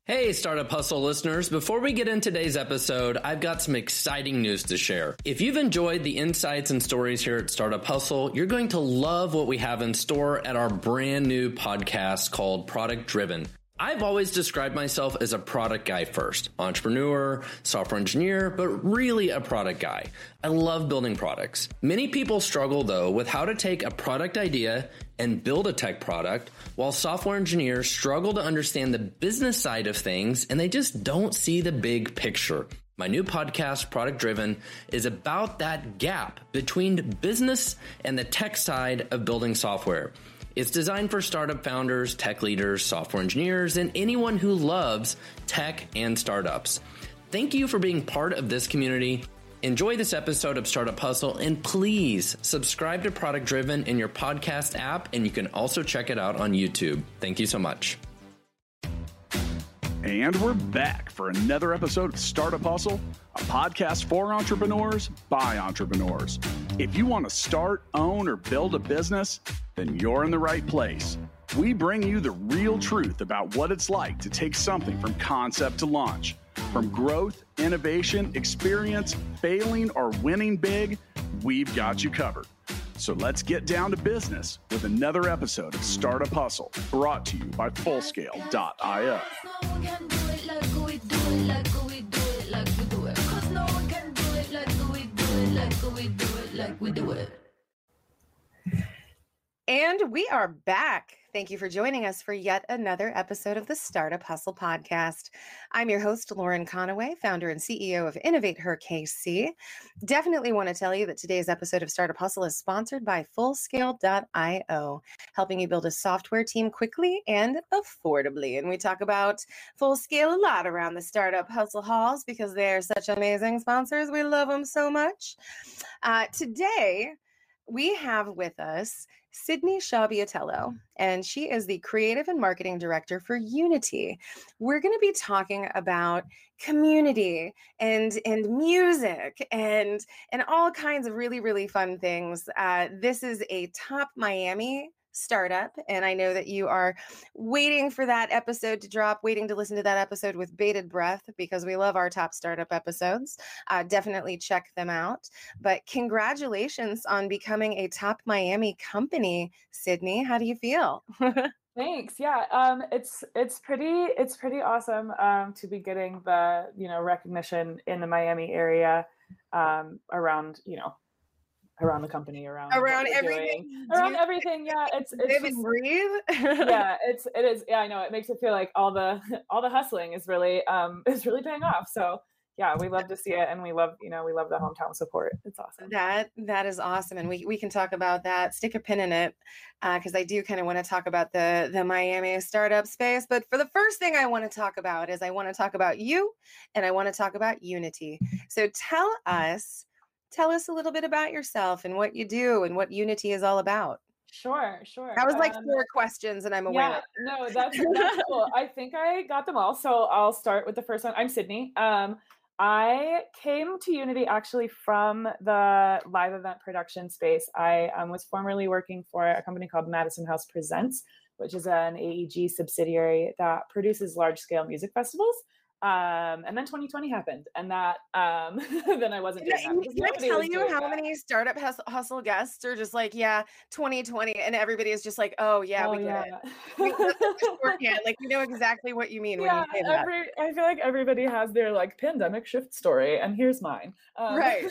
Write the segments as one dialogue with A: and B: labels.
A: Hey, Startup Hustle listeners. Before we get into today's episode, I've got some exciting news to share. If you've enjoyed the insights and stories here at Startup Hustle, you're going to love what we have in store at our brand new podcast called Product Driven. I've always described myself as a product guy first, entrepreneur, software engineer, but really a product guy. I love building products. Many people struggle though with how to take a product idea and build a tech product, while software engineers struggle to understand the business side of things and they just don't see the big picture. My new podcast, Product Driven, is about that gap between business and the tech side of building software. It's designed for startup founders, tech leaders, software engineers, and anyone who loves tech and startups. Thank you for being part of this community. Enjoy this episode of Startup Hustle, and please subscribe to Product Driven in your podcast app, and you can also check it out on YouTube. Thank you so much.
B: And we're back for another episode of Startup Hustle, a podcast for entrepreneurs by entrepreneurs. If you want to start, own, or build a business, then you're in the right place. We bring you the real truth about what it's like to take something from concept to launch. From growth, innovation, experience, failing, or winning big, we've got you covered. So let's get down to business with another episode of Startup Hustle, brought to you by Fullscale.io.
C: And we are back. Thank you for joining us for yet another episode of the Startup Hustle podcast. I'm your host, Lauren Conaway, founder and CEO of Innovate Her KC. Definitely want to tell you that today's episode of Startup Hustle is sponsored by Fullscale.io, helping you build a software team quickly and affordably. And we talk about Fullscale a lot around the Startup Hustle halls because they are such amazing sponsors. We love them so much. Today, we have with us Sydney Sciabiatello, and she is the Creative and Marketing Director for Unity. We're going to be talking about community and music and all kinds of really, really fun things. This is a top Miami startup, and I know that you are waiting for that episode to drop, waiting to listen to that episode with bated breath because we love our top startup episodes. Definitely check them out. But congratulations on becoming a top Miami company, Sydney. How do you feel?
D: Thanks. Yeah, it's pretty awesome to be getting the recognition in the Miami area around the company, around
C: everything,
D: around everything. Yeah, it's
C: live and breathe.
D: Yeah, it is. Yeah, I know. It makes it feel like all the hustling is really paying off. So yeah, we love to see it, and we love the hometown support. It's awesome.
C: That is awesome, and we can talk about that. Stick a pin in it, because I do kind of want to talk about the Miami startup space. But for the first thing I want to talk about is I want to talk about you, and I want to talk about Unity. So tell us a little bit about yourself and what you do and what Unity is all about.
D: Sure.
C: That was like 4 questions, and I'm aware.
D: Yeah, no, that's cool. I think I got them all. So I'll start with the first one. I'm Sydney. I came to Unity actually from the live event production space. I was formerly working for a company called Madison House Presents, which is an AEG subsidiary that produces large-scale music festivals. And then 2020 happened, and that then I wasn't doing that.
C: Can I tell you how many Startup Hustle guests are just like, yeah, 2020, and everybody is just like, oh yeah, we get it. Like, we know exactly what you mean when you say that.
D: I feel like everybody has their like pandemic shift story, and here's mine.
C: Right.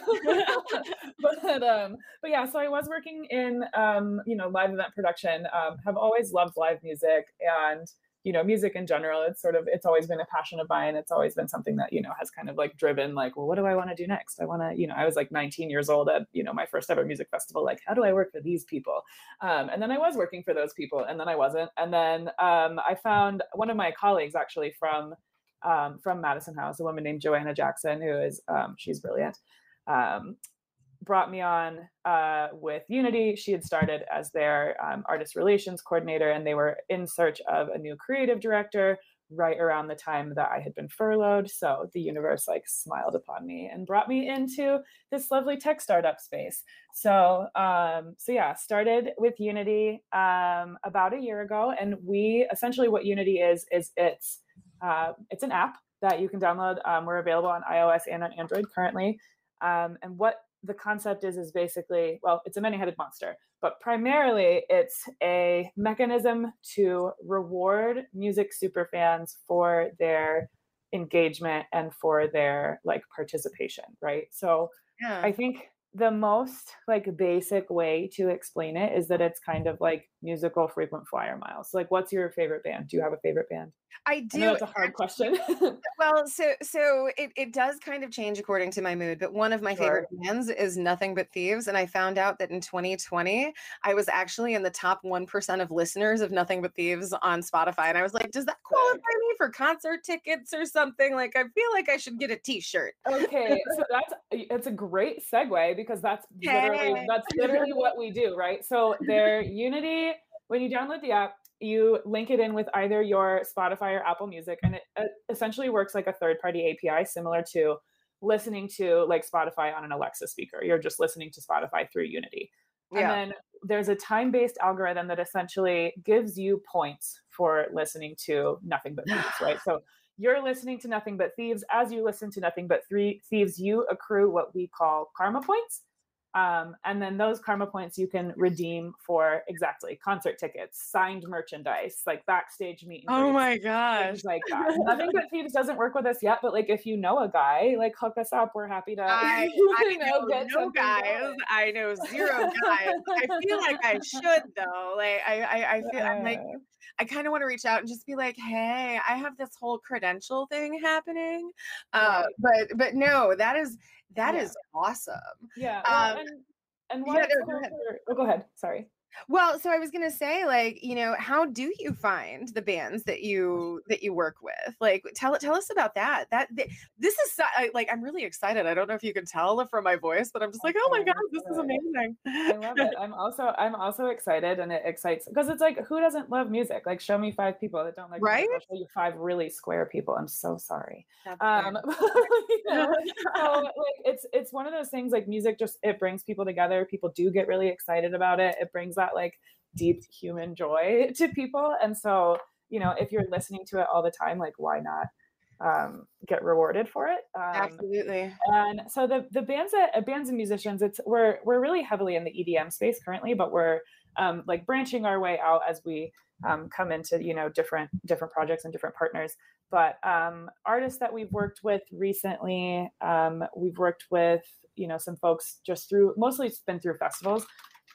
D: But yeah, so I was working in live event production. Have always loved live music and music in general. It's always been a passion of mine. It's always been something that, has kind of like driven, like, well, what do I want to do next? I want to, I was like 19 years old at, my first ever music festival. Like, how do I work for these people? And then I was working for those people, and then I wasn't. And then I found one of my colleagues actually from Madison House, a woman named Joanna Jackson, who is, she's brilliant. Brought me on with Unity. She had started as their artist relations coordinator, and they were in search of a new creative director right around the time that I had been furloughed. So the universe like smiled upon me and brought me into this lovely tech startup space. So yeah, started with Unity about a year ago, and we essentially what Unity is it's It's an app that you can download. We're available on iOS and on Android currently. And what the concept is basically, well, it's a many-headed monster, but primarily it's a mechanism to reward music superfans for their engagement and for their like participation, right? So I think the most like basic way to explain it is that it's kind of like musical frequent flyer miles. Like, what's your favorite band? Do you have a favorite band?
C: I do.
D: I know it's a hard question.
C: Well, so it does kind of change according to my mood, but one of my favorite bands is Nothing But Thieves. And I found out that in 2020, I was actually in the top 1% of listeners of Nothing But Thieves on Spotify. And I was like, does that qualify me for concert tickets or something? Like, I feel like I should get a t-shirt.
D: Okay, so it's a great segue because that's literally what we do, right? So their Unity, when you download the app, you link it in with either your Spotify or Apple Music, and it essentially works like a third-party API, similar to listening to like Spotify on an Alexa speaker. You're just listening to Spotify through Unity. And then there's a time-based algorithm that essentially gives you points for listening to Nothing But Thieves, right? So you're listening to Nothing But Thieves. As you listen to Nothing But Thieves, you accrue what we call karma points. And then those karma points you can redeem for exactly concert tickets, signed merchandise, like backstage meet and greets,
C: oh my gosh,
D: things like that. Nothing But Thieves doesn't work with us yet, but like if you know a guy, like hook us up. We're happy to.
C: I know no guys. Going. I know zero guys. I feel like I should though. Like I feel I'm like I kind of want to reach out and just be like, hey, I have this whole credential thing happening. But no, that is awesome.
D: Yeah. And what? Go ahead. Sorry.
C: Well, so I was going to say, like, you know, how do you find the bands that you work with? Like, tell us about that. This is like, I'm really excited. I don't know if you can tell from my voice, but I'm just like, oh my God, this is amazing.
D: I love it. I'm also excited, and it excites because it's like, who doesn't love music? Like, show me 5 people that don't like
C: right?
D: music. I'll show you 5 really square people. I'm so sorry.
C: You
D: know, so like, it's one of those things. Like, music just it brings people together. People do get really excited about it. It brings that like deep human joy to people, and so you know, if you're listening to it all the time, like why not get rewarded for it?
C: Absolutely.
D: And so the bands and musicians, we're really heavily in the EDM space currently, but we're like branching our way out as we come into, you know, different projects and different partners. But artists that we've worked with recently, we've worked with, you know, some folks just mostly it's been through festivals.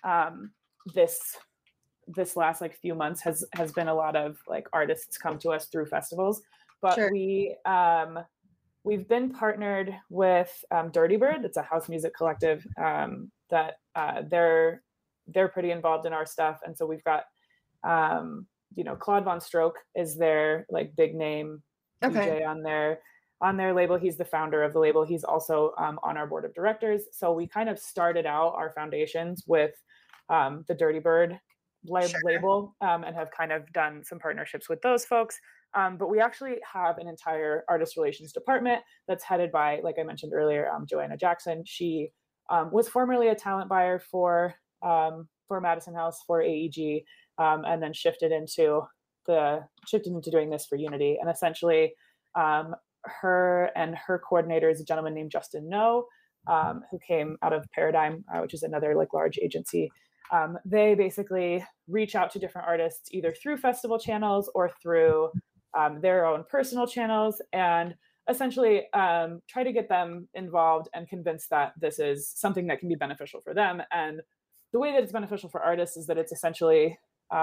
D: This last like few months has been a lot of like artists come to us through festivals, but
C: sure.
D: we've been partnered with Dirty Bird. It's a house music collective that they're pretty involved in our stuff, and so we've got you know, Claude Von Stroke is their like big name DJ on their label. He's the founder of the label. He's also on our board of directors. So we kind of started out our foundations with the Dirty Bird label and have kind of done some partnerships with those folks. But we actually have an entire artist relations department that's headed by, like I mentioned earlier, Joanna Jackson. She was formerly a talent buyer for Madison House, for AEG, and then shifted into doing this for Unity. And essentially, her and her coordinator is a gentleman named Justin No, who came out of Paradigm, which is another like large agency. They basically reach out to different artists either through festival channels or through their own personal channels, and essentially try to get them involved and convince that this is something that can be beneficial for them. And the way that it's beneficial for artists is that it's essentially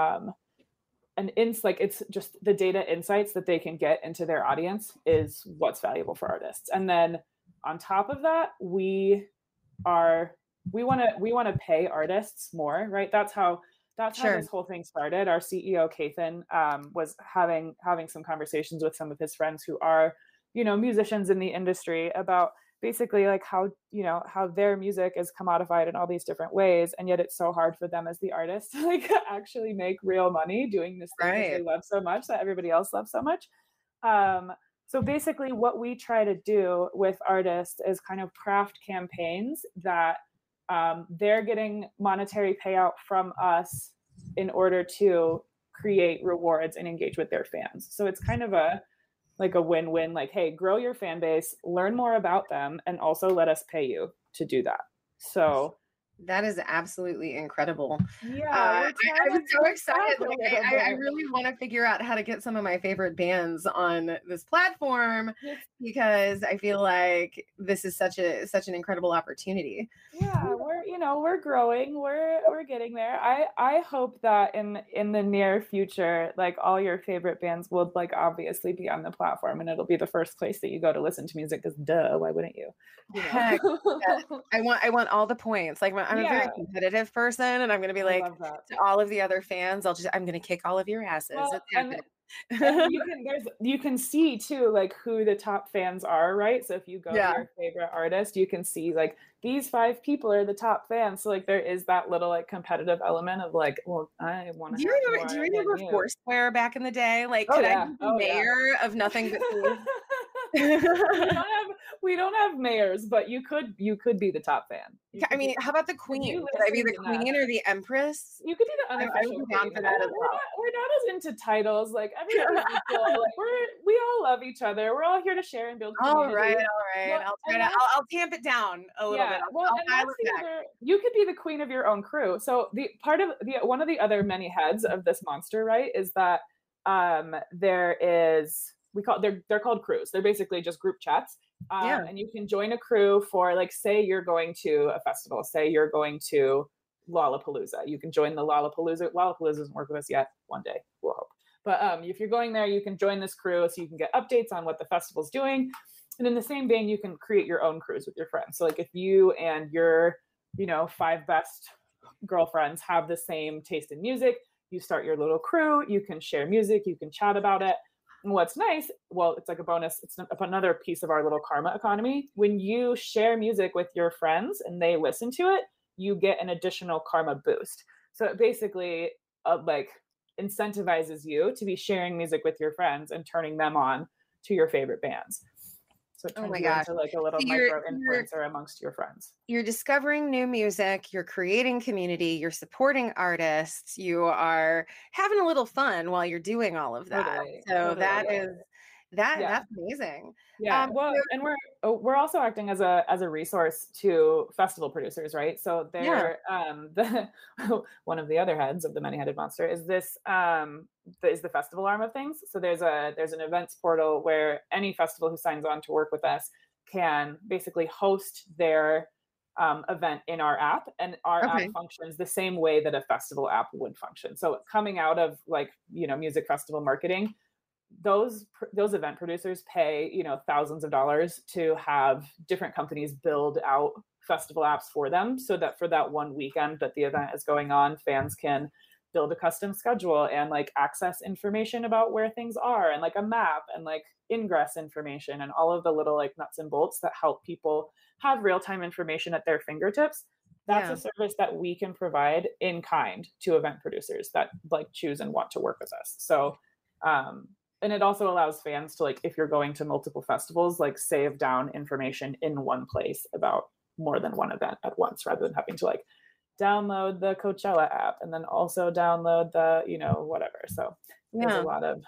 D: it's just the data insights that they can get into their audience is what's valuable for artists. And then on top of that, we want to pay artists more, right? That's how this whole thing started. Our CEO Kathan was having some conversations with some of his friends who are, you know, musicians in the industry about basically like how their music is commodified in all these different ways, and yet it's so hard for them as the artists to like actually make real money doing this thing that they love so much, that everybody else loves so much. So basically what we try to do with artists is kind of craft campaigns that they're getting monetary payout from us in order to create rewards and engage with their fans. So it's kind of like a win-win, like, hey, grow your fan base, learn more about them, and also let us pay you to do that. So
C: that is absolutely incredible.
D: Yeah,
C: I was so excited. I really want to figure out how to get some of my favorite bands on this platform because I feel like this is such an incredible opportunity.
D: Yeah, we're growing. We're getting there. I hope that in the near future, like all your favorite bands will like obviously be on the platform, and it'll be the first place that you go to listen to music. Because duh, why wouldn't you?
C: Heck, I want all the points. Like I'm a very competitive person, and I'm going to be like to all of the other fans, I'm going to kick all of your asses.
D: Well, and you can see too, like who the top fans are, right? So if you go to your favorite artist, you can see like these 5 people are the top fans. So like there is that little like competitive element of like, well, I want to. Do you
C: remember Foursquare back in the day? Like, could I be the mayor of nothing but
D: we don't have mayors, but you could be the top fan.
C: I mean, how about the queen? Could I be the queen or the empress?
D: You could be the unofficial. We're not as into titles. Like everybody's equal. Like we all love each other. We're all here to share and build community.
C: All right. Well, I'll tamp it down a little bit.
D: You could be the queen of your own crew. So one of the other many heads of this monster, right, is that they're called crews. They're basically just group chats. And you can join a crew for like, say you're going to a festival, say you're going to Lollapalooza. You can join the Lollapalooza. Lollapalooza doesn't work with us yet. One day, we'll hope. But if you're going there, you can join this crew so you can get updates on what the festival's doing. And in the same vein, you can create your own crews with your friends. So like if you and your, 5 best girlfriends have the same taste in music, you start your little crew, you can share music, you can chat about it. And what's nice, well, it's like a bonus. It's another piece of our little karma economy. When you share music with your friends and they listen to it, you get an additional karma boost. So it basically like incentivizes you to be sharing music with your friends and turning them on to your favorite bands. So it turns you into like a little micro influencer amongst your friends.
C: You're discovering new music, you're creating community, you're supporting artists, you are having a little fun while you're doing all of that. That's amazing.
D: Yeah. And we're also acting as a resource to festival producers, right? So they're one of the other heads of the many-headed monster is this is the festival arm of things. So there's an events portal where any festival who signs on to work with us can basically host their event in our app, and our app functions the same way that a festival app would function. So coming out of like music festival marketing, those event producers pay thousands of dollars to have different companies build out festival apps for them, so that for that one weekend that the event is going on, fans can build a custom schedule and like access information about where things are, and like a map and like ingress information and all of the little like nuts and bolts that help people have real-time information at their fingertips. That's a service that we can provide in kind to event producers that like choose and want to work with us. So and it also allows fans to, like, if you're going to multiple festivals, like save down information in one place about more than one event at once, rather than having to like download the Coachella app and then also download the, whatever. So there's a lot of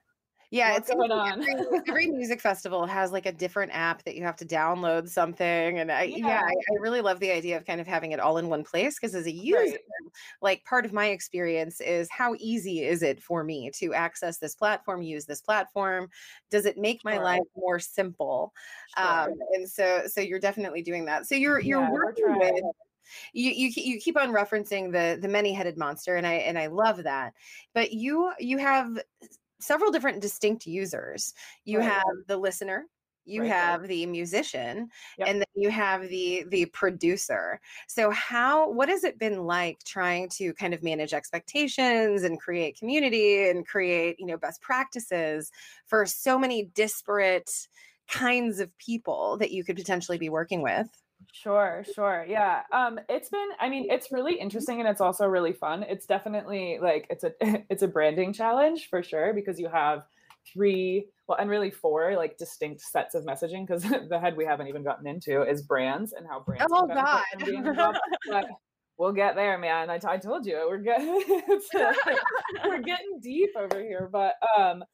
C: it's going on. Every music festival has like a different app that you have to download something. And I really love the idea of kind of having it all in one place, because as a user, like part of my experience is how easy is it for me to access this platform, use this platform? Does it make my life more simple? And so you're definitely doing that. So you're working with, you keep on referencing the many-headed monster, and I love that. But you have several different distinct users. You have the listener, you have the musician, and then you have the producer. So what has it been like trying to kind of manage expectations and create community and create, best practices for so many disparate kinds of people that you could potentially be working with?
D: Sure. Yeah. It's really interesting, and it's also really fun. It's definitely like, it's a branding challenge for sure, because you have 4 like distinct sets of messaging, because the head we haven't even gotten into is brands and how brands.
C: Oh God.
D: But we'll get there, man. I told you we're getting deep over here, but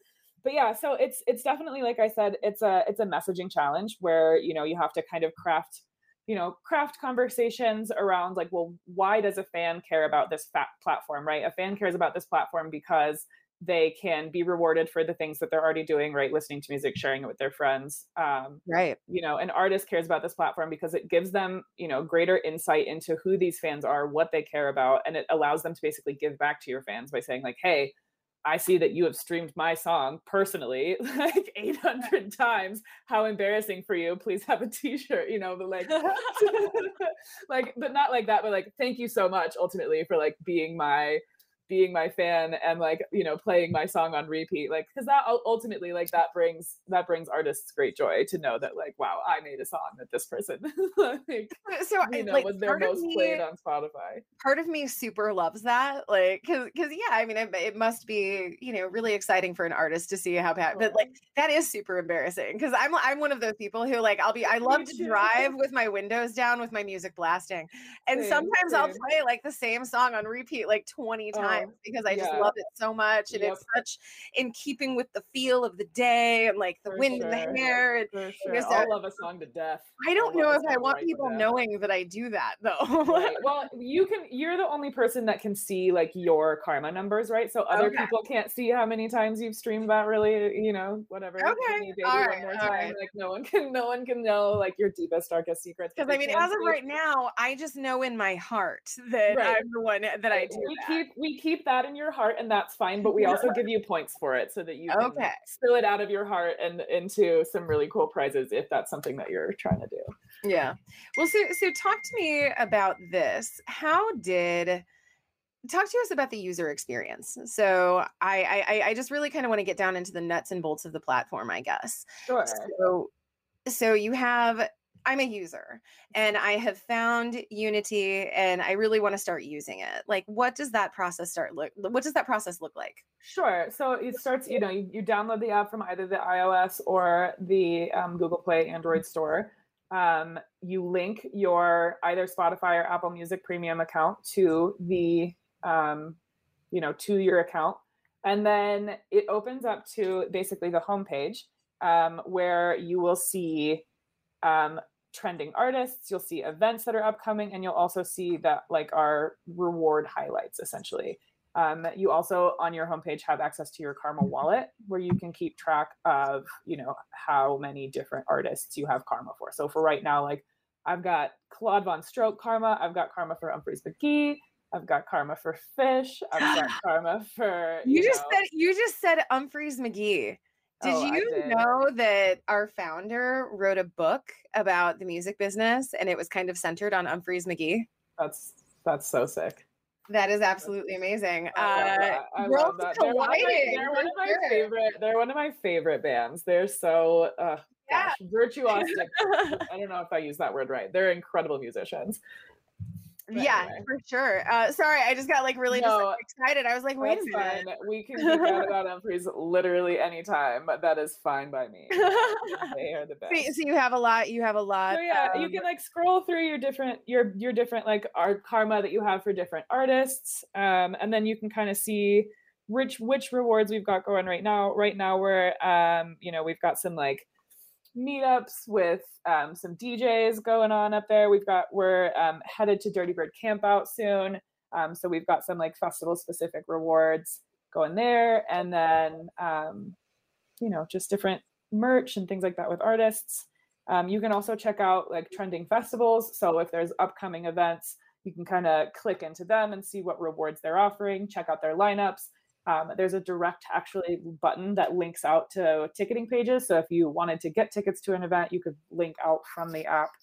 D: but yeah, so it's definitely, like I said, it's a messaging challenge where, you have to kind of craft conversations around like, well, why does a fan care about this platform, right? A fan cares about this platform because they can be rewarded for the things that they're already doing, right? Listening to music, sharing it with their friends.
C: Right.
D: An artist cares about this platform because it gives them, greater insight into who these fans are, what they care about, and it allows them to basically give back to your fans by saying like, hey, I see that you have streamed my song personally like 800 times. How embarrassing for you. Please have a t-shirt, but like, but not like that, but like, thank you so much ultimately for like being my fan and like, playing my song on repeat, like, because that ultimately like that brings artists great joy to know that like, wow, I made a song that this person like, was their most played on Spotify.
C: Part of me super loves that, like, because yeah, I mean, it must be really exciting for an artist to see how bad, but like that is super embarrassing because I'm one of those people who like I love to drive with my windows down with my music blasting, and sometimes I'll play like the same song on repeat like 20 times. Because I just love it so much, and it's such in keeping with the feel of the day and like the wind in the hair. And
D: I'll love a song to death.
C: I don't know if I want people knowing that I do that though.
D: Right. Well, you're the only person that can see like your karma numbers, right? So other people can't see how many times you've streamed that really, whatever.
C: Okay.
D: All right. Like no one can know like your deepest, darkest secrets.
C: Because I mean, as of right now, I just know in my heart that I'm the one that I do.
D: We keep that in your heart, and that's fine, but we also give you points for it so that you can spill it out of your heart and into some really cool prizes if that's something that you're trying to do.
C: Yeah. Well, so talk to me about this. Talk to us about the user experience. So I just really kind of want to get down into the nuts and bolts of the platform, I guess.
D: Sure.
C: So you have, I'm a user and I have found Unity and I really want to start using it. Like, what does that process look like?
D: Sure. So it starts, you download the app from either the iOS or the Google Play Android store. You link your either Spotify or Apple Music Premium account to the, to your account. And then it opens up to basically the homepage where you will see trending artists, you'll see events that are upcoming, and you'll also see that like our reward highlights essentially. You also on your homepage have access to your Karma wallet where you can keep track of, how many different artists you have Karma for. So for right now, like I've got Claude Von Stroke Karma, I've got Karma for Umphrey's McGee, I've got Karma for Fish, I've got Karma for
C: you just said Umphrey's McGee. Did you know that our founder wrote a book about the music business and it was kind of centered on Umphrey's McGee?
D: That's so sick.
C: That is absolutely amazing.
D: I love that. They're one of my favorite bands. They're so virtuosic. I don't know if I use that word right. They're incredible musicians.
C: Yeah, anyway. For sure. Sorry, I just got like really excited. I was like, wait a minute.
D: Fine. We can geek out about Umphrey's literally anytime. That is fine by me. They are the best.
C: So you have a lot. So
D: yeah, you can like scroll through your different like art Karma that you have for different artists. And then you can kind of see which rewards we've got going right now. Right now we're we've got some like meetups with some DJs going on up there. We're headed to Dirty Bird Campout soon. So we've got some like festival specific rewards going there. And then, just different merch and things like that with artists. You can also check out like trending festivals. So if there's upcoming events, you can kind of click into them and see what rewards they're offering, check out their lineups. There's a direct actually button that links out to ticketing pages. So if you wanted to get tickets to an event, you could link out from the app,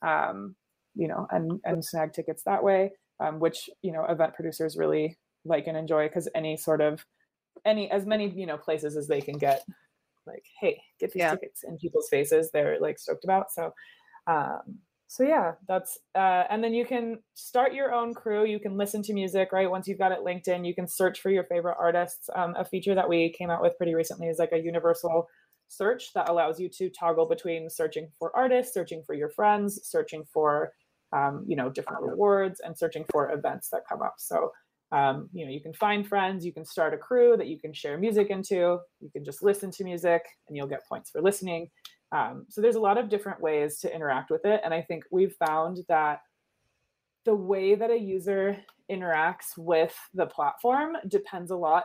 D: and snag tickets that way, which, event producers really like and enjoy because as many places as they can get, like, hey, get these tickets in people's faces, they're like stoked about. So yeah, that's, and then you can start your own crew. You can listen to music, right? Once you've got it linked in, you can search for your favorite artists. A feature that we came out with pretty recently is like a universal search that allows you to toggle between searching for artists, searching for your friends, searching for, different rewards, and searching for events that come up. So You can find friends, you can start a crew that you can share music into, you can just listen to music and you'll get points for listening. So there's a lot of different ways to interact with it. And I think we've found that the way that a user interacts with the platform depends a lot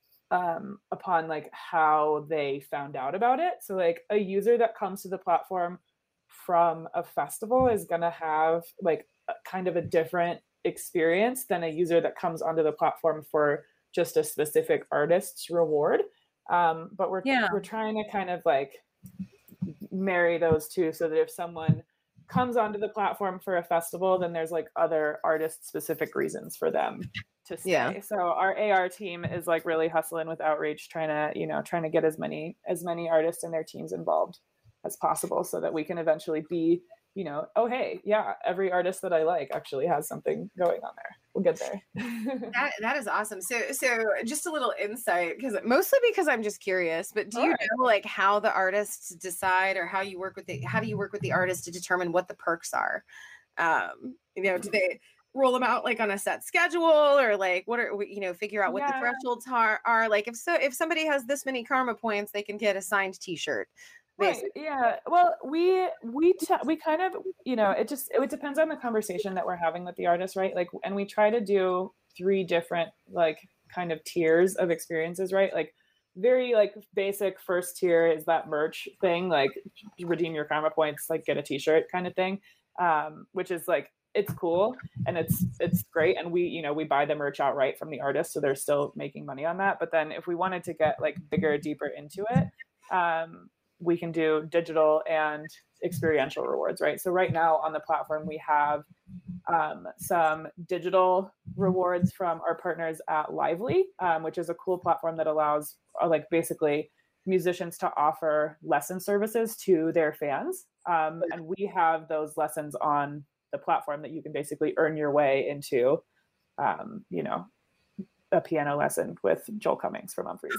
D: upon like how they found out about it. So like a user that comes to the platform from a festival is going to have like kind of a different experience than a user that comes onto the platform for just a specific artist's reward. But we're trying to kind of like marry those two so that if someone comes onto the platform for a festival, then there's like other artist specific reasons for them to stay. Yeah. So our AR team is like really hustling with outreach, trying to get as many artists and their teams involved as possible so that we can eventually be, oh, hey, yeah, every artist that I like actually has something going on there. We'll get there.
C: That is awesome. So just a little insight, mostly because I'm just curious, but do you know like how the artists decide, or how do you work with the artist to determine what the perks are? Do they roll them out like on a set schedule, or like what are figure out what the thresholds are like, if somebody has this many karma points, they can get a signed t-shirt.
D: Right. Yeah. Well, we kind of, it depends on the conversation that we're having with the artist, right? Like, and we try to do 3 different like kind of tiers of experiences, right? Like very like basic first tier is that merch thing, like redeem your karma points, like get a t-shirt kind of thing, which is like, it's cool and it's great. And we buy the merch outright from the artist, so they're still making money on that. But then if we wanted to get like bigger, deeper into it, we can do digital and experiential rewards, right? So right now on the platform, we have some digital rewards from our partners at Lively, which is a cool platform that allows like basically musicians to offer lesson services to their fans. And we have those lessons on the platform that you can basically earn your way into, a piano lesson with Joel Cummings from Umphrey's,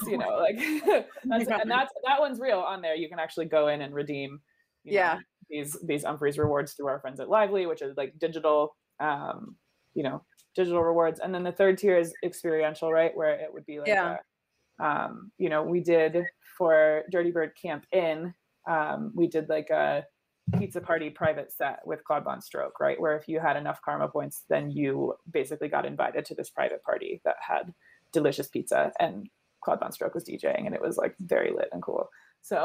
D: that one's real on there. You can actually go in and redeem, these Umphrey's rewards through our friends at Lively, which is like digital, digital rewards. And then the third tier is experiential, right? Where it would be like, we did for Dirty Bird Camp Inn, we did like a pizza party private set with Claude VonStroke, right? Where if you had enough karma points, then you basically got invited to this private party that had delicious pizza, and Claude VonStroke was DJing, and it was like very lit and cool. So,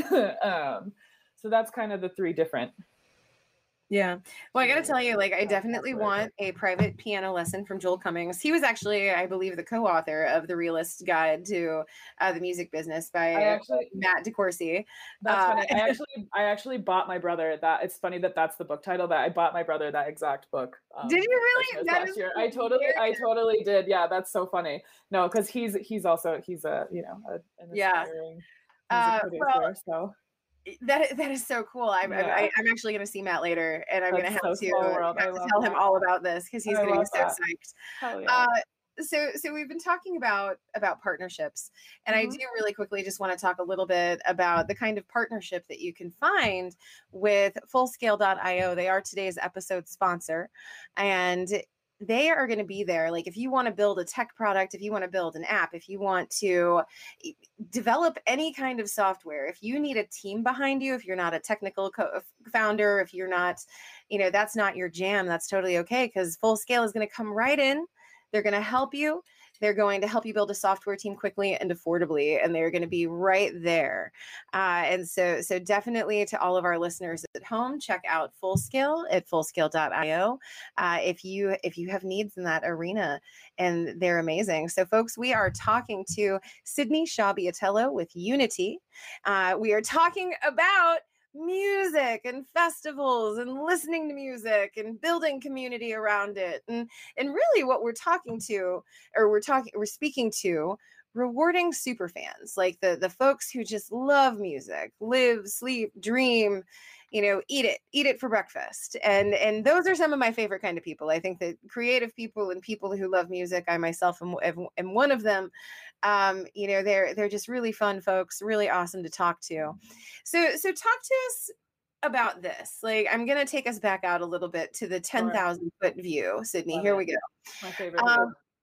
D: so that's kind of the 3 different.
C: Yeah. Well, I got to tell you, like, I definitely want a private piano lesson from Joel Cummings. He was actually, I believe, the co-author of The Realist Guide to the Music Business by Matt DeCourcy.
D: That's funny. I actually bought my brother that. It's funny that that's the book title, but I bought my brother that exact book.
C: Did you really?
D: Last year. I totally did. Yeah, that's so funny. No, because he's a, an inspiring music producer. So.
C: That is so cool. I'm actually going to see Matt later, and I'm going to have to tell him all about this, because he's going to be so psyched.
D: Hell yeah.
C: So we've been talking about partnerships, and I do really quickly just want to talk a little bit about the kind of partnership that you can find with Fullscale.io. They are today's episode sponsor, and they are going to be there. Like, if you want to build a tech product, if you want to build an app, if you want to develop any kind of software, if you need a team behind you, if you're not a technical founder, if you're not, that's not your jam, that's totally okay, because Fullscale is going to come right in. They're going to help you. They're going to help you build a software team quickly and affordably, and they're going to be right there. And so definitely to all of our listeners at home, check out Fullscale at fullscale.io if you have needs in that arena, and they're amazing. So folks, we are talking to Sydney Shaw-Biatello with Unity. We are talking about music and festivals and listening to music and building community around it, and really what we're speaking to rewarding super fans, like the folks who just love music, live, sleep, dream, eat it for breakfast. And those are some of my favorite kind of people. I think that creative people and people who love music, I myself am one of them. They're just really fun folks, really awesome to talk to. So talk to us about this. Like, I'm going to take us back out a little bit to the 10,000 foot view. Sydney, here we go.
D: My favorite.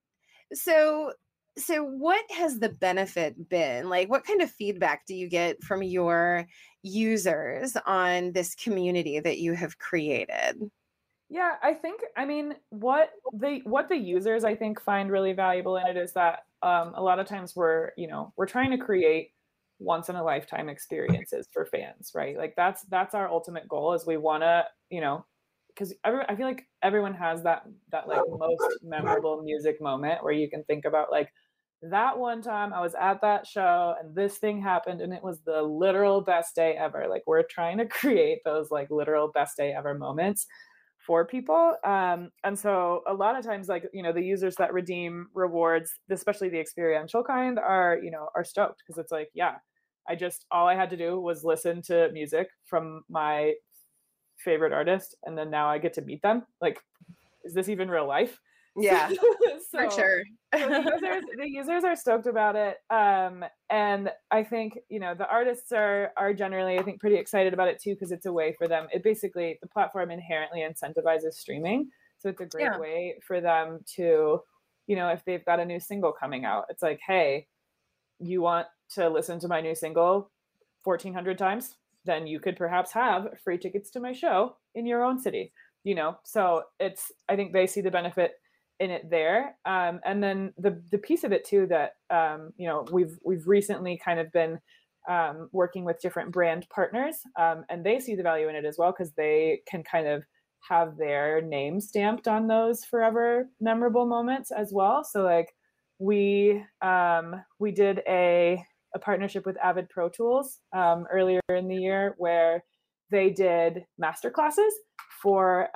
C: So what has the benefit been? Like, what kind of feedback do you get from your users on this community that you have created?
D: Yeah, I mean, what the users I think find really valuable in it is that a lot of times we're trying to create once in a lifetime experiences for fans, right? Like that's our ultimate goal is we want to, because I feel like everyone has that like most memorable music moment where you can think about like that one time I was at that show and this thing happened and it was the literal best day ever. Like we're trying to create those like literal best day ever moments for people. And so a lot of times, like, the users that redeem rewards, especially the experiential kind, are stoked because it's like, yeah, all I had to do was listen to music from my favorite artist. And then now I get to meet them. Like, is this even real life?
C: Yeah,
D: So,
C: for sure.
D: so the users are stoked about it. And I think, the artists are generally, I think, pretty excited about it too, because it's a way for them. The platform inherently incentivizes streaming. So it's a great way for them to, if they've got a new single coming out, it's like, hey, you want to listen to my new single 1,400 times? Then you could perhaps have free tickets to my show in your own city, So I think they see the benefit in it there. And then the piece of it too that we've recently kind of been working with different brand partners, and they see the value in it as well because they can kind of have their name stamped on those forever memorable moments as well. So like we did a partnership with Avid Pro Tools earlier in the year where they did master classes for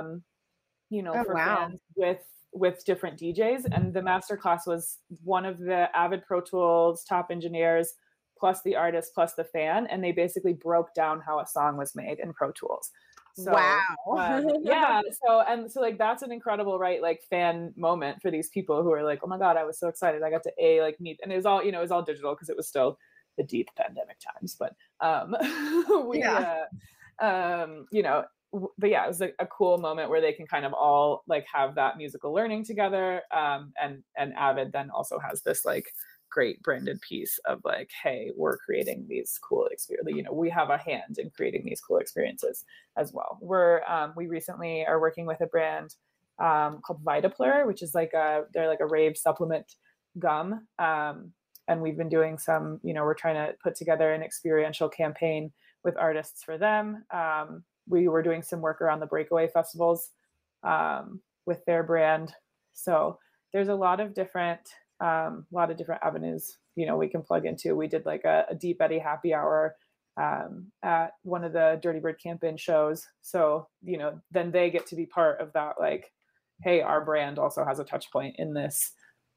D: fans with different DJs. And the masterclass was one of the Avid Pro Tools top engineers, plus the artist, plus the fan. And they basically broke down how a song was made in Pro Tools. So,
C: wow.
D: Yeah. So like, that's an incredible, right? Like fan moment for these people who are like, oh my God, I was so excited. I got to meet, and it was all, it was all digital because it was still the deep pandemic times, but, but yeah, it was like a cool moment where they can kind of all like have that musical learning together. And Avid then also has this like great branded piece of like, hey, we're creating these cool experiences. We have a hand in creating these cool experiences as well. We recently are working with a brand called Vitaplur, which is they're like a rave supplement gum. And we've been doing some, we're trying to put together an experiential campaign with artists for them. We were doing some work around the Breakaway festivals with their brand. So there's a lot of different avenues, we can plug into. We did like a Deep Eddy happy hour at one of the Dirty Bird Camp-In shows. So, then they get to be part of that, like, hey, our brand also has a touch point in this,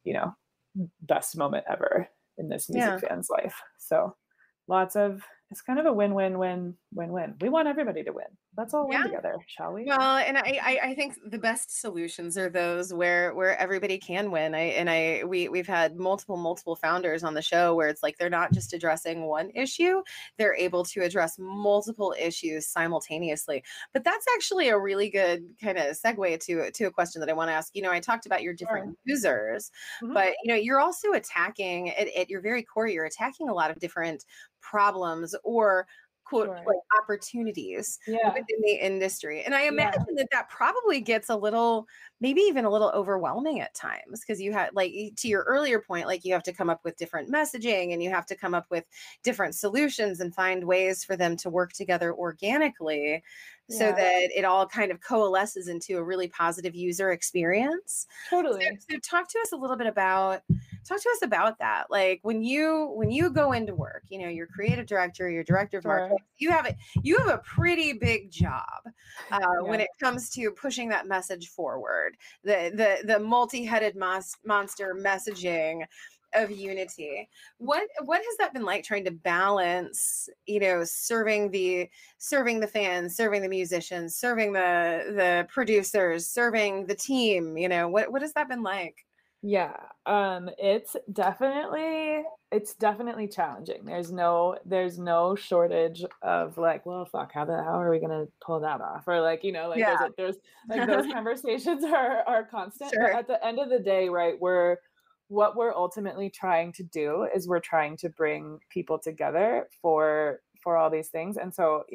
D: best moment ever in this music fan's life. So it's kind of a win-win-win-win-win. We want everybody to win. Let's all win together, shall we?
C: Well, and I think the best solutions are those where everybody can win. We've had multiple founders on the show where it's like they're not just addressing one issue, they're able to address multiple issues simultaneously. But that's actually a really good kind of segue to a question that I want to ask. I talked about your different users, but you're also attacking at your very core, you're attacking a lot of different problems or quote like opportunities within the industry. And I imagine that probably gets maybe even a little overwhelming at times because you have, like, to your earlier point, like you have to come up with different messaging and you have to come up with different solutions and find ways for them to work together organically so that it all kind of coalesces into a really positive user experience.
D: Totally.
C: So talk to us a little bit about that. Like when you go into work, you're creative director, you're director of marketing, you have a pretty big job when it comes to pushing that message forward, the multi-headed monster messaging of unity. What has that been like trying to balance, serving the fans, serving the musicians, serving the producers, serving the team? What has that been like?
D: Yeah, it's definitely challenging. There's no shortage of like, well, fuck, how are we gonna pull that off? Or like, like
C: Yeah.
D: there's like those conversations are constant. But
C: Sure.
D: at the end of the day, right, what we're ultimately trying to do is we're trying to bring people together for all these things. And so,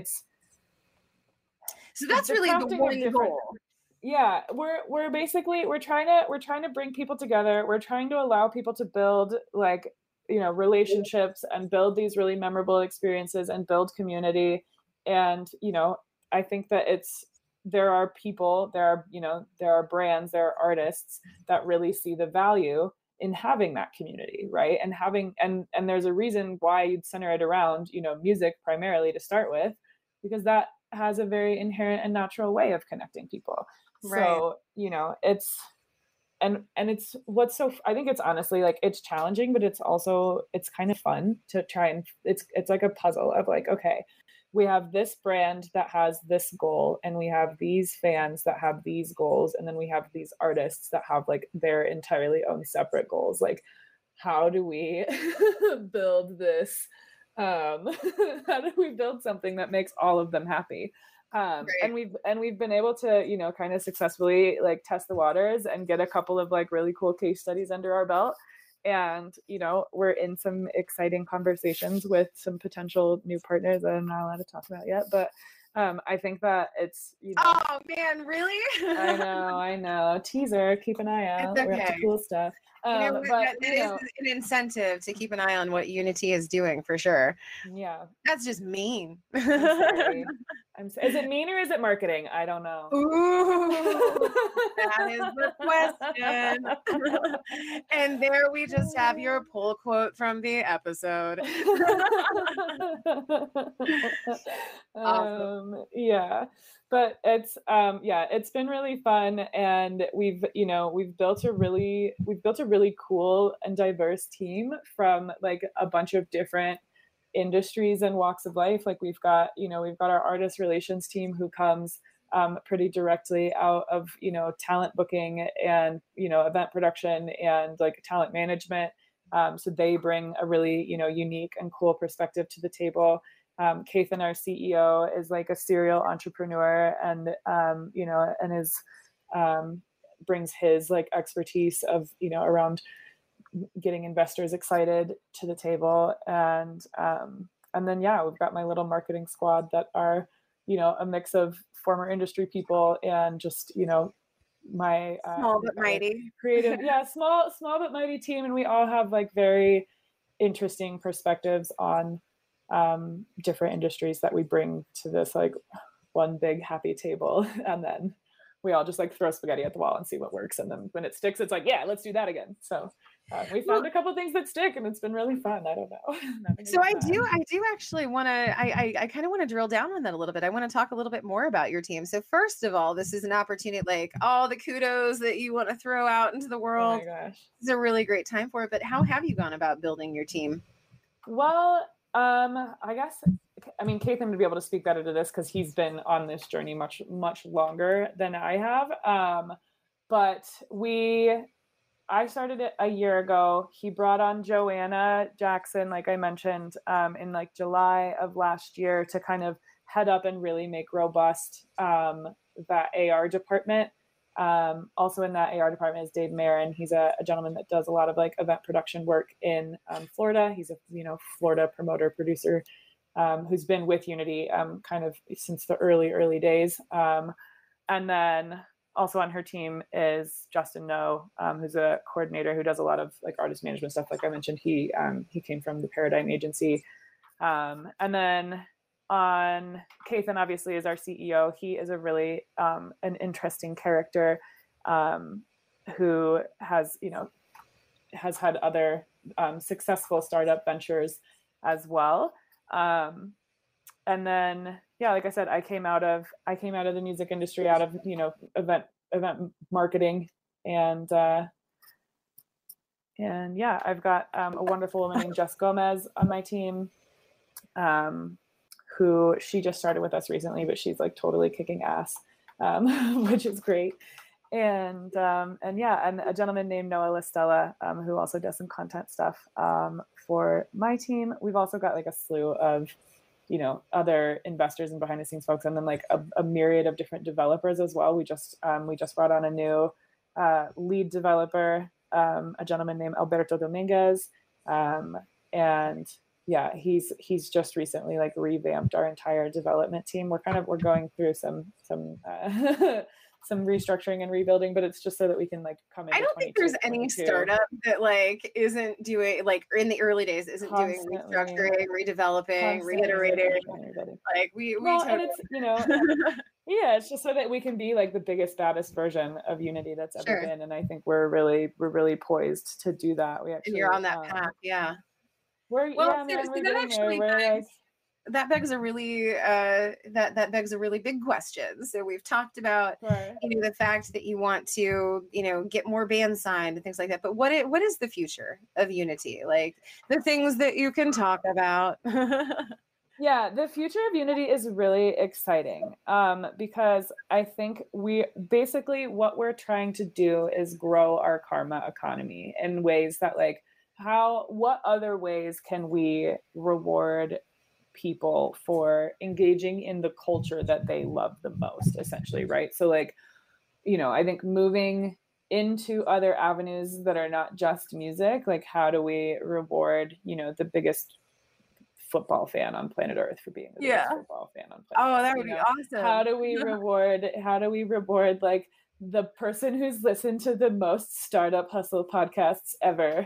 C: So that's
D: the
C: really the
D: crafting of
C: one
D: different
C: goal.
D: yeah, we're basically we're trying to bring people together. We're trying to allow people to build like, relationships and build these really memorable experiences and build community. And, I think that there are people, there are brands, there are artists that really see the value in having that community, right? And having and there's a reason why you'd center it around, music primarily to start with, because that has a very inherent and natural way of connecting people.
C: Right.
D: So, it's I think it's honestly like it's challenging, but it's kind of fun to try and it's like a puzzle of like, okay, we have this brand that has this goal, and we have these fans that have these goals, and then we have these artists that have like their entirely own separate goals. Like, how do we build this? How do we build something that makes all of them happy?
C: Right.
D: And we've been able to kind of successfully like test the waters and get a couple of like really cool case studies under our belt. And we're in some exciting conversations with some potential new partners that I'm not allowed to talk about yet, but I think that it's
C: Oh man, really?
D: I know, teaser, keep an eye out.
C: It's
D: We're up to
C: okay.
D: cool stuff.
C: But
D: But
C: it is an incentive to keep an eye on what Unity is doing for sure.
D: yeah,
C: That's just mean.
D: I'm sorry. Is it mean or is it marketing? I don't know.
C: Ooh, that is the question. And there we just have your pull quote from the episode. Awesome.
D: Yeah, but it's been really fun, and we've built a really cool and diverse team from like a bunch of different industries and walks of life. Like we've got our artist relations team who comes pretty directly out of talent booking and event production and like talent management. So they bring a really unique and cool perspective to the table. Kathan, our CEO, is like a serial entrepreneur, and and is brings his like expertise of around getting investors excited to the table. And then we've got my little marketing squad that are a mix of former industry people and just my
C: Small but mighty.
D: creative small but mighty team. And we all have like very interesting perspectives on different industries that we bring to this like one big happy table. And then we all just like throw spaghetti at the wall and see what works, and then when it sticks, it's like, yeah, let's do that again. So we found a couple things that stick, and it's been really fun. I don't know.
C: So I do actually want to, I kind of want to drill down on that a little bit. I want to talk a little bit more about your team. So first of all, this is an opportunity, like all the kudos that you want to throw out into the world.
D: Oh my gosh.
C: It's a really great time for it. But how have you gone about building your team?
D: Well, I guess, Kathan would be able to speak better to this because he's been on this journey much, much longer than I have. But I started it a year ago. He brought on Joanna Jackson, like I mentioned, in like July of last year to kind of head up and really make robust that AR department. Also in that AR department is Dave Marin. He's a gentleman that does a lot of like event production work in Florida. He's a Florida promoter producer who's been with Unity kind of since the early days. And then also on her team is Justin No, who's a coordinator who does a lot of like artist management stuff. Like I mentioned, he came from the Paradigm Agency. And then on Kathan, obviously, is our CEO. He is a really an interesting character who has had other successful startup ventures as well. And then, like I said, I came out of the music industry, out of event marketing, and I've got a wonderful woman named Jess Gomez on my team, who she just started with us recently, but she's like totally kicking ass, which is great. And yeah, and a gentleman named Noah Listella, who also does some content stuff for my team. We've also got like a slew of, other investors and behind the scenes folks, and then like a myriad of different developers as well. We just brought on a new lead developer, a gentleman named Alberto Dominguez, and yeah, he's just recently like revamped our entire development team. We're going through some some restructuring and rebuilding, but it's just so that we can like come in.
C: I don't think there's any startup that like isn't doing like in the early days isn't doing restructuring, redeveloping, reiterating. Like we totally...
D: and it's yeah, it's just so that we can be like the biggest, baddest version of Unity that's ever been, and I think we're really poised to do that. We actually,
C: and you're on that path, yeah. That begs a really that begs a really big question. So we've talked about the fact that you want to get more bands signed and things like that. But what is the future of Unity? Like the things that you can talk about.
D: Yeah, the future of Unity is really exciting because I think what we're trying to do is grow our karma economy in ways that like what other ways can we reward people for engaging in the culture that they love the most, essentially, right? So like, I think moving into other avenues that are not just music, like how do we reward, the biggest football fan on planet Earth for being the biggest football fan on planet Earth?
C: That would be awesome.
D: How do we reward like the person who's listened to the most Startup Hustle podcasts ever?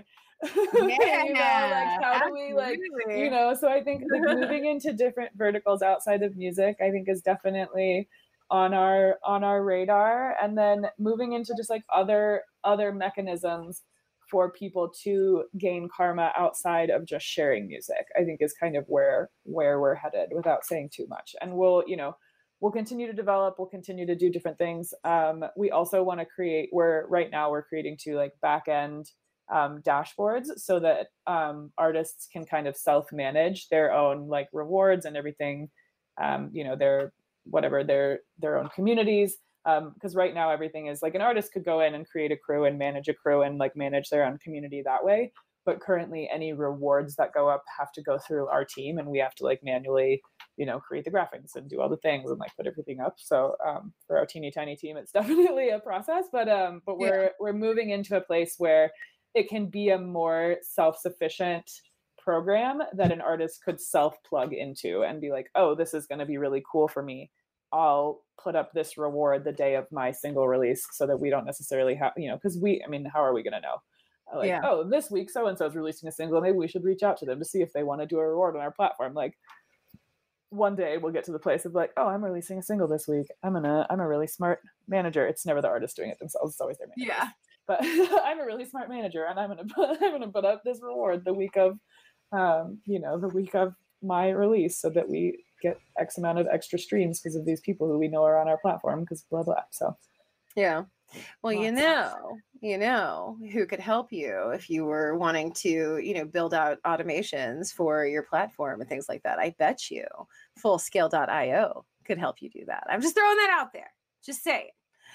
C: Yeah,
D: like how do we like so I think like moving into different verticals outside of music I think is definitely on our radar, and then moving into just like other mechanisms for people to gain karma outside of just sharing music I think is kind of where we're headed without saying too much. And we'll continue to develop, we'll continue to do different things. We also want to create, we're creating two like back end dashboards so that artists can kind of self-manage their own like rewards and everything, their own communities, because right now everything is like an artist could go in and create a crew and manage a crew and like manage their own community that way, but currently any rewards that go up have to go through our team, and we have to like manually create the graphics and do all the things and like put everything up. So for our teeny tiny team it's definitely a process, but we're moving into a place where it can be a more self-sufficient program that an artist could self-plug into and be like, oh, this is going to be really cool for me. I'll put up this reward the day of my single release so that we don't necessarily have, because how are we going to know? Like, oh, this week so-and-so is releasing a single. Maybe we should reach out to them to see if they want to do a reward on our platform. Like one day we'll get to the place of like, oh, I'm releasing a single this week. I'm a really smart manager. It's never the artist doing it themselves. It's always their manager.
C: Yeah.
D: But I'm a really smart manager, and I'm gonna put up this reward the week of, the week of my release, so that we get X amount of extra streams because of these people who we know are on our platform, because blah blah. So,
C: yeah. Well, who could help you if you were wanting to, build out automations for your platform and things like that. I bet you Fullscale.io could help you do that. I'm just throwing that out there. Just saying.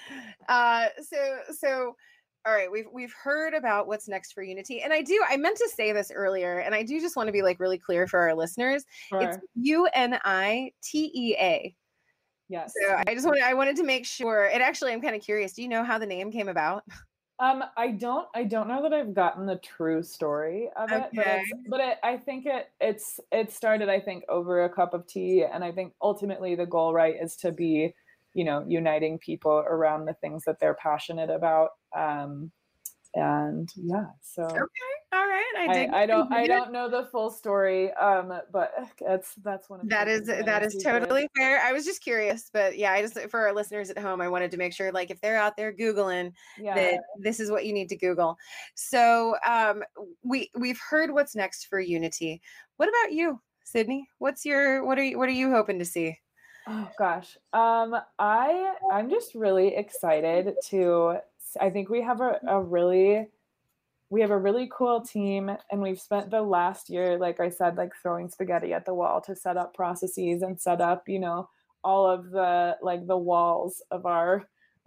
C: So. All right, we've heard about what's next for Unity, and I meant to say this earlier, and I do just want to be like really clear for our listeners. Sure. It's UNITEA.
D: Yes.
C: So I wanted to make sure. And actually, I'm kind of curious. Do you know how the name came about?
D: I don't know that I've gotten the true story of it, but I think it started, I think, over a cup of tea, and I think ultimately the goal, right, is to be, uniting people around the things that they're passionate about. And yeah, so
C: okay, all right.
D: I don't know the full story, but that's one of
C: that is totally fair. I was just curious, but yeah, for our listeners at home, I wanted to make sure, like, if they're out there Googling, that this is what you need to Google. So we've heard what's next for Unity. What about you, Sydney? What are you hoping to see?
D: Oh gosh. I'm just really excited I think we have a really cool team, and we've spent the last year, like I said, like throwing spaghetti at the wall to set up processes and set up, all of the like the walls of our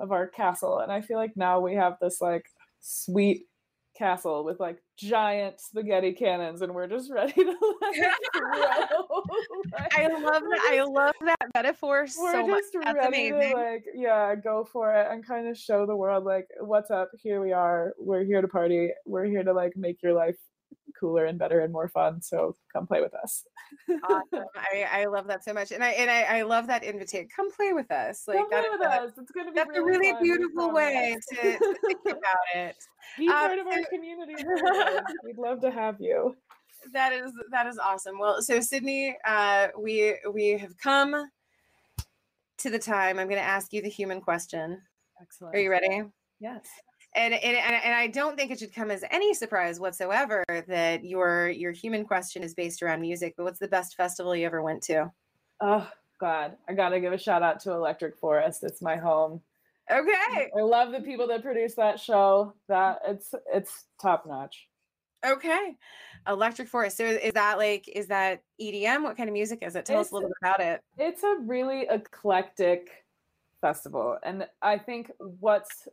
D: castle. And I feel like now we have this like sweet castle with like giant spaghetti cannons, and we're just ready to like roll.
C: I love that metaphor so much. That's
D: ready
C: amazing.
D: to like go for it and kind of show the world like, what's up, here we are, we're here to party, we're here to like make your life cooler and better and more fun, so come play with us.
C: Awesome. I love that so much, and I love that invitation. Come play with us. Like,
D: come play with us. It's gonna be
C: that's a really
D: fun,
C: beautiful way to think about it.
D: Be part of our community. We'd love to have you.
C: That is awesome. Well, so Sydney, we have come to the time. I'm going to ask you the human question.
D: Excellent.
C: Are you ready?
D: Yes.
C: And I don't think it should come as any surprise whatsoever that your human question is based around music. But what's the best festival you ever went to?
D: Oh God, I gotta give a shout out to Electric Forest. It's my home.
C: Okay.
D: I love the people that produce that show. That it's top notch.
C: Okay. Electric Forest. So is that EDM? What kind of music is it? Tell us a little bit about it.
D: It's a really eclectic festival, and I think what's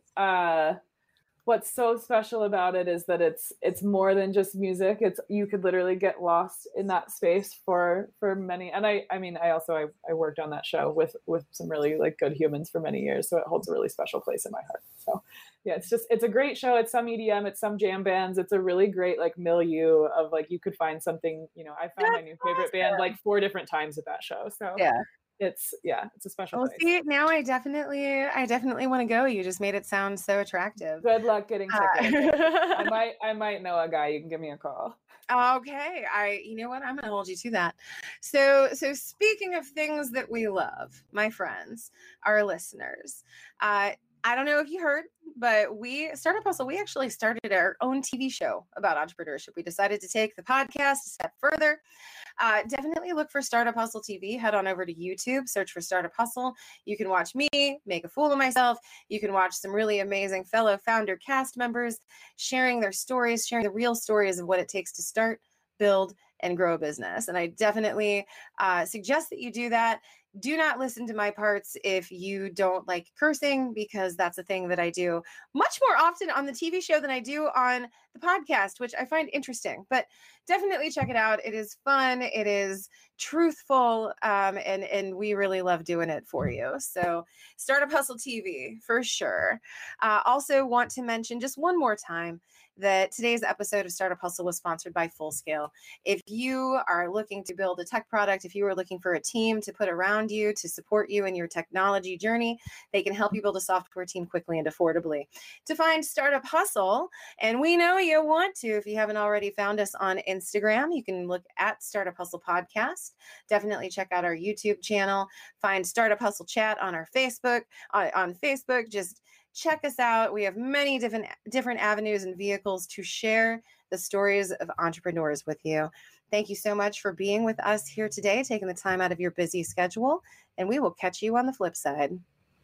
D: so special about it is that it's more than just music. You could literally get lost in that space for many. And I worked on that show with some really like good humans for many years, so it holds a really special place in my heart. So yeah, it's a great show. It's some EDM, it's some jam bands. It's a really great like milieu of like, you could find something. I found my new favorite band like 4 different times at that show. So
C: yeah.
D: It's a special place.
C: See, now I definitely want to go. You just made it sound so attractive.
D: Good luck getting tickets. I might know a guy. You can give me a call.
C: Okay. You know what? I'm going to hold you to that. So speaking of things that we love, my friends, our listeners, I don't know if you heard, but Startup Hustle, we actually started our own TV show about entrepreneurship. We decided to take the podcast a step further. Definitely look for Startup Hustle TV. Head on over to YouTube, search for Startup Hustle. You can watch me make a fool of myself. You can watch some really amazing fellow founder cast members sharing their stories, sharing the real stories of what it takes to start, build, and grow a business. And I definitely suggest that you do that. Do not listen to my parts if you don't like cursing, because that's a thing that I do much more often on the TV show than I do on the podcast, which I find interesting. But definitely check it out. It is fun. It is truthful. And we really love doing it for you. So Startup Hustle TV for sure. Also want to mention just one more time that today's episode of Startup Hustle was sponsored by Fullscale. If you are looking to build a tech product, if you are looking for a team to put around you to support you in your technology journey, they can help you build a software team quickly and affordably. To find Startup Hustle, and we know you want to, if you haven't already found us on Instagram, you can look at Startup Hustle Podcast. Definitely check out our YouTube channel. Find Startup Hustle Chat on our Facebook. On Facebook, just check us out. We have many different avenues and vehicles to share the stories of entrepreneurs with you. Thank you so much for being with us here today, taking the time out of your busy schedule, and we will catch you on the flip side.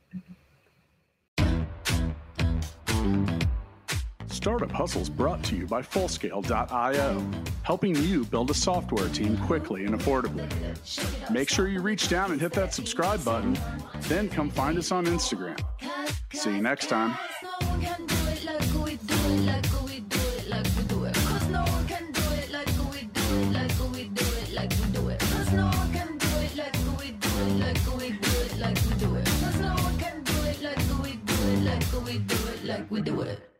B: Startup Hustle's brought to you by Fullscale.io, helping you build a software team quickly and affordably. Make sure you reach down and hit that subscribe button, then come find us on Instagram. See you next time.
E: We do it.